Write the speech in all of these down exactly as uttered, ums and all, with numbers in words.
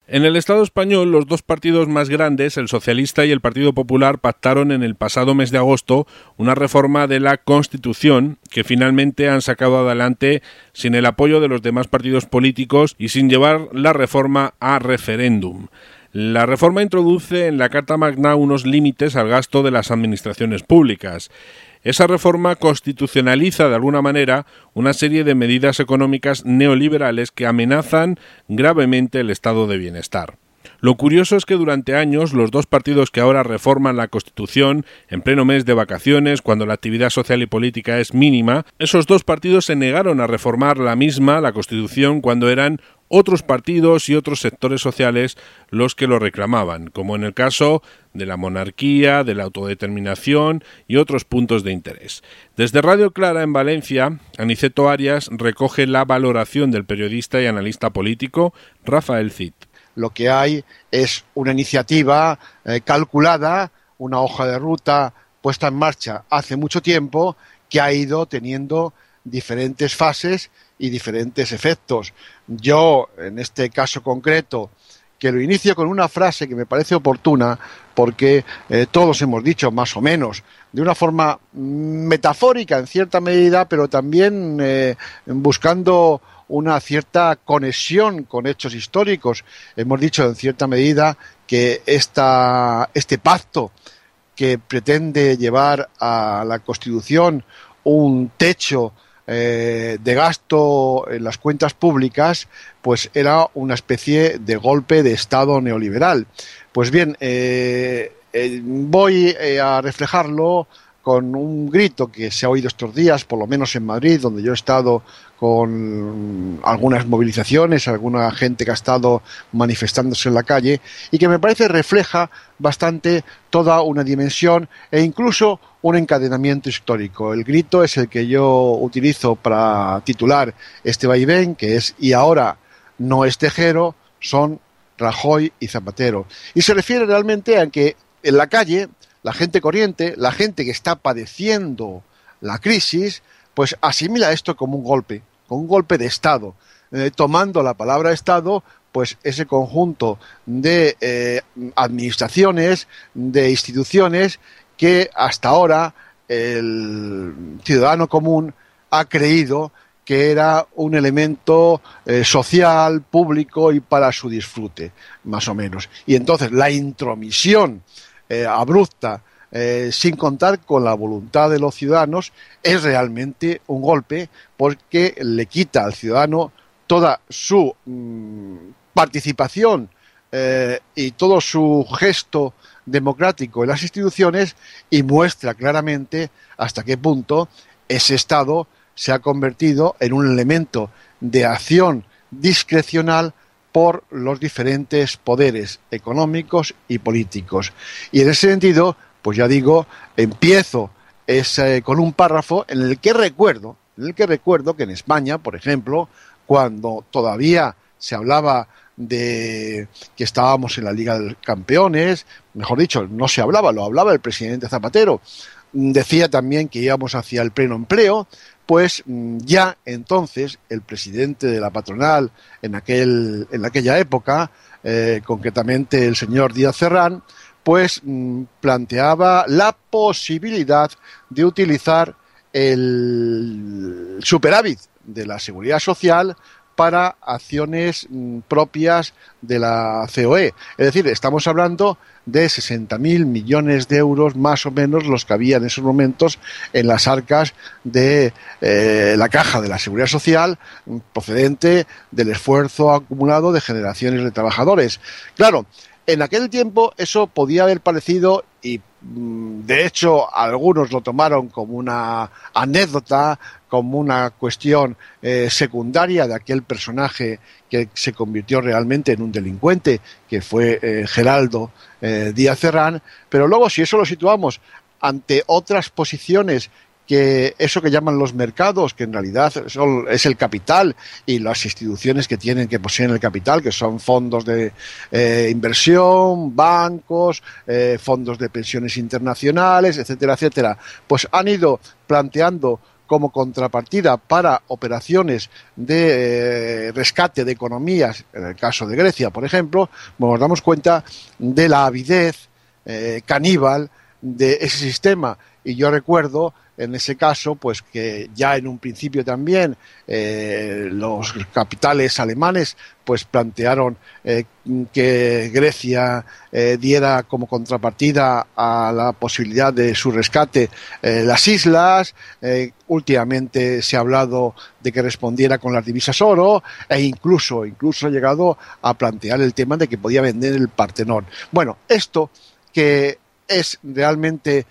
En el Estado español, los dos partidos más grandes, el Socialista y el Partido Popular, pactaron en el pasado mes de agosto una reforma de la Constitución que finalmente han sacado adelante sin el apoyo de los demás partidos políticos y sin llevar la reforma a referéndum. La reforma introduce en la Carta Magna unos límites al gasto de las administraciones públicas. Esa reforma constitucionaliza de alguna manera una serie de medidas económicas neoliberales que amenazan gravemente el estado de bienestar. Lo curioso es que durante años los dos partidos que ahora reforman la Constitución, en pleno mes de vacaciones, cuando la actividad social y política es mínima, esos dos partidos se negaron a reformar la misma, la Constitución, cuando eran otros partidos y otros sectores sociales los que lo reclamaban, como en el caso de la monarquía, de la autodeterminación y otros puntos de interés. Desde Radio Clara en Valencia, Aniceto Arias recoge la valoración del periodista y analista político Rafael Cid. Lo que hay es una iniciativa eh, calculada, una hoja de ruta puesta en marcha hace mucho tiempo que ha ido teniendo diferentes fases y diferentes efectos. Yo, en este caso concreto, que lo inicio con una frase que me parece oportuna, porque eh, todos hemos dicho más o menos, de una forma metafórica en cierta medida, pero también eh, buscando una cierta conexión con hechos históricos. Hemos dicho en cierta medida que esta, este pacto que pretende llevar a la Constitución un techo eh, de gasto en las cuentas públicas, pues era una especie de golpe de Estado neoliberal. Pues bien, eh, eh, voy eh, a reflejarlo con un grito que se ha oído estos días, por lo menos en Madrid, donde yo he estado con algunas movilizaciones, alguna gente que ha estado manifestándose en la calle, y que me parece refleja bastante toda una dimensión e incluso un encadenamiento histórico. El grito es el que yo utilizo para titular este vaivén, que es "y ahora no es Tejero, son Rajoy y Zapatero". Y se refiere realmente a que en la calle la gente corriente, la gente que está padeciendo la crisis, pues asimila esto como un golpe, como un golpe de Estado, eh, tomando la palabra Estado, pues ese conjunto de eh, administraciones, de instituciones que hasta ahora el ciudadano común ha creído que era un elemento eh, social, público y para su disfrute, más o menos. Y entonces la intromisión Eh, abrupta, eh, sin contar con la voluntad de los ciudadanos, es realmente un golpe porque le quita al ciudadano toda su mmm, participación eh, y todo su gesto democrático en las instituciones y muestra claramente hasta qué punto ese Estado se ha convertido en un elemento de acción discrecional por los diferentes poderes económicos y políticos. Y en ese sentido, pues ya digo, empiezo ese, con un párrafo en el que recuerdo, en el que recuerdo que en España, por ejemplo, cuando todavía se hablaba de que estábamos en la Liga de Campeones, mejor dicho, no se hablaba, lo hablaba el presidente Zapatero, decía también que íbamos hacia el pleno empleo, pues ya entonces el presidente de la patronal en aquel en aquella época, eh, concretamente el señor Díaz Serrán, pues mm, planteaba la posibilidad de utilizar el superávit de la Seguridad Social para acciones mm, propias de la C O E. Es decir, estamos hablando de sesenta mil millones de euros más o menos los que había en esos momentos en las arcas de eh, la caja de la Seguridad Social procedente del esfuerzo acumulado de generaciones de trabajadores. Claro, en aquel tiempo eso podía haber parecido, y de hecho algunos lo tomaron como una anécdota, como una cuestión eh, secundaria de aquel personaje que se convirtió realmente en un delincuente, que fue eh, Geraldo eh, Díaz Serrán, pero luego si eso lo situamos ante otras posiciones, que eso que llaman los mercados, que en realidad son, es el capital y las instituciones que tienen que poseen el capital, que son fondos de eh, inversión, bancos, eh, fondos de pensiones internacionales, etcétera, etcétera, pues han ido planteando como contrapartida para operaciones de eh, rescate de economías, en el caso de Grecia, por ejemplo, nos damos cuenta de la avidez eh, caníbal de ese sistema. Y yo recuerdo en ese caso pues que ya en un principio también eh, los capitales alemanes pues plantearon eh, que Grecia eh, diera como contrapartida a la posibilidad de su rescate eh, las islas. Eh, últimamente se ha hablado de que respondiera con las divisas oro e incluso, incluso ha llegado a plantear el tema de que podía vender el Partenón. Bueno, esto que es realmente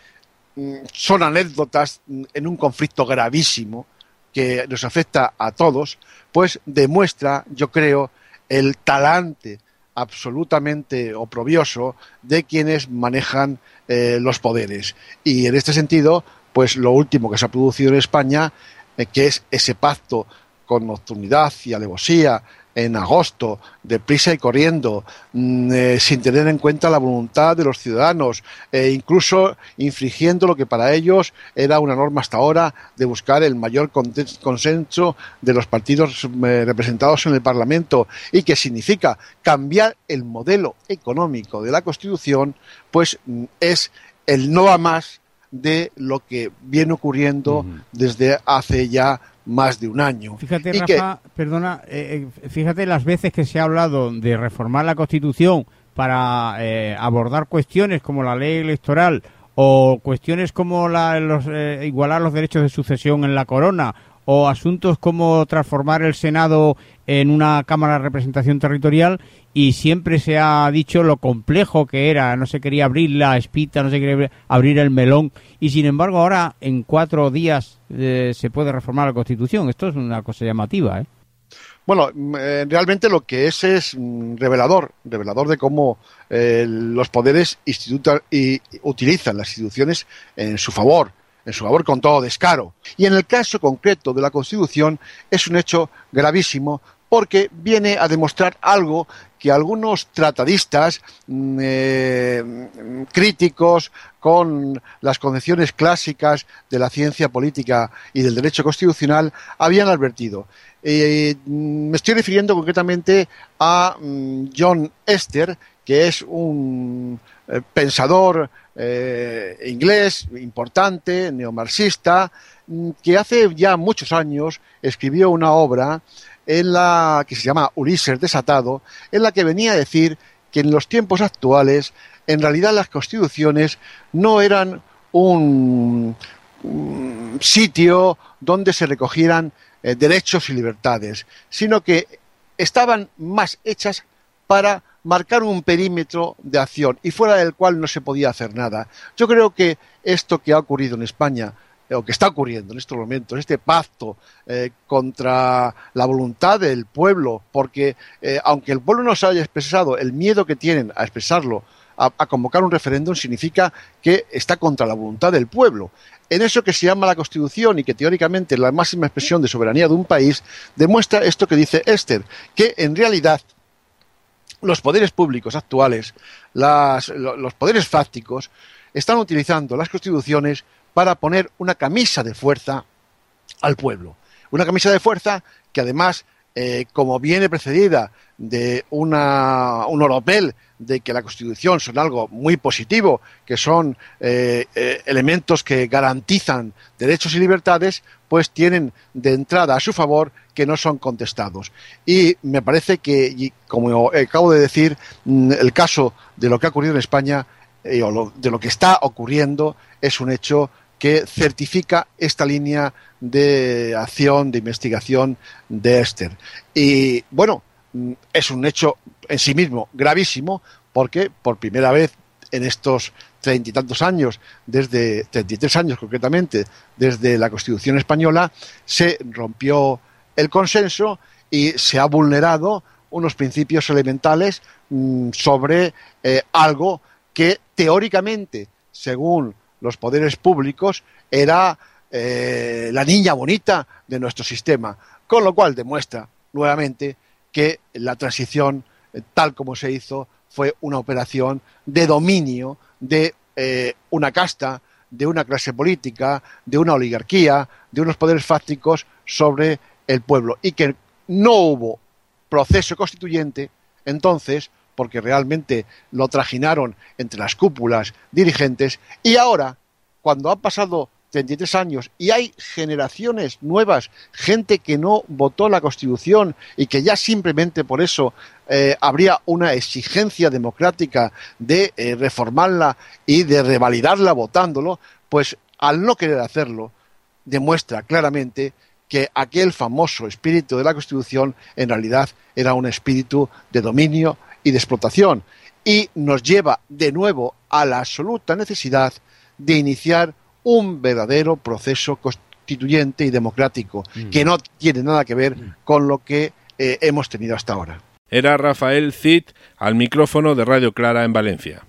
son anécdotas en un conflicto gravísimo que nos afecta a todos, pues demuestra, yo creo, el talante absolutamente oprobioso de quienes manejan eh, los poderes. Y en este sentido, pues lo último que se ha producido en España, eh, que es ese pacto con nocturnidad y alevosía en agosto, deprisa y corriendo, eh, sin tener en cuenta la voluntad de los ciudadanos, eh, incluso infringiendo lo que para ellos era una norma hasta ahora de buscar el mayor consenso de los partidos eh, representados en el Parlamento, y que significa cambiar el modelo económico de la Constitución, pues es el no a más de lo que viene ocurriendo uh-huh. desde hace ya más de un año. Fíjate, y Rafa, que... perdona, eh, fíjate las veces que se ha hablado de reformar la Constitución para eh, abordar cuestiones como la ley electoral o cuestiones como la, los, eh, igualar los derechos de sucesión en la corona, o asuntos como transformar el Senado en una Cámara de Representación Territorial, y siempre se ha dicho lo complejo que era, no se quería abrir la espita, no se quería abrir el melón, y sin embargo ahora en cuatro días eh, se puede reformar la Constitución. Esto es una cosa llamativa, ¿eh? Bueno, eh, realmente lo que es es revelador, revelador de cómo eh, los poderes instituta- y utilizan las instituciones en su favor, en su favor con todo descaro. Y en el caso concreto de la Constitución es un hecho gravísimo, porque viene a demostrar algo que algunos tratadistas eh, críticos con las concepciones clásicas de la ciencia política y del derecho constitucional habían advertido. Eh, me estoy refiriendo concretamente a John Esther, que es un eh, pensador eh, inglés importante, neomarxista, que hace ya muchos años escribió una obra en la que se llama Ulises desatado, en la que venía a decir que en los tiempos actuales, en realidad las constituciones no eran un, un sitio donde se recogieran eh, derechos y libertades, sino que estaban más hechas para marcar un perímetro de acción y fuera del cual no se podía hacer nada. Yo creo que esto que ha ocurrido en España, o que está ocurriendo en estos momentos, este pacto eh, contra la voluntad del pueblo, porque eh, aunque el pueblo no se haya expresado, el miedo que tienen a expresarlo, a, a convocar un referéndum, significa que está contra la voluntad del pueblo. En eso que se llama la Constitución y que teóricamente es la máxima expresión de soberanía de un país, demuestra esto que dice Esther, que en realidad los poderes públicos actuales, las, los poderes fácticos, están utilizando las constituciones para poner una camisa de fuerza al pueblo. Una camisa de fuerza que además, eh, como viene precedida de una, un oropel de que la Constitución son algo muy positivo, que son eh, eh, elementos que garantizan derechos y libertades, pues tienen de entrada a su favor que no son contestados. Y me parece que, como acabo de decir, el caso de lo que ha ocurrido en España, eh, o lo, de lo que está ocurriendo, es un hecho que certifica esta línea de acción, de investigación de Esther. Y bueno, es un hecho en sí mismo gravísimo, porque por primera vez en estos treinta y tantos años, desde treinta y tres años concretamente, desde la Constitución española, se rompió el consenso y se ha vulnerado unos principios elementales mmm, sobre eh, algo que teóricamente, según los poderes públicos, era eh, la niña bonita de nuestro sistema, con lo cual demuestra nuevamente que la transición, eh, tal como se hizo, fue una operación de dominio de eh, una casta de una clase política, de una oligarquía, de unos poderes fácticos sobre el pueblo, y que no hubo proceso constituyente entonces, porque realmente lo trajinaron entre las cúpulas dirigentes, y ahora, cuando han pasado treinta y tres años y hay generaciones nuevas, gente que no votó la Constitución y que ya simplemente por eso eh, habría una exigencia democrática de eh, reformarla y de revalidarla votándolo, pues al no querer hacerlo, demuestra claramente que aquel famoso espíritu de la Constitución en realidad era un espíritu de dominio y de explotación, y nos lleva de nuevo a la absoluta necesidad de iniciar un verdadero proceso constituyente y democrático, mm. que no tiene nada que ver mm. con lo que eh, hemos tenido hasta ahora. Era Rafael Cid al micrófono de Radio Clara en Valencia.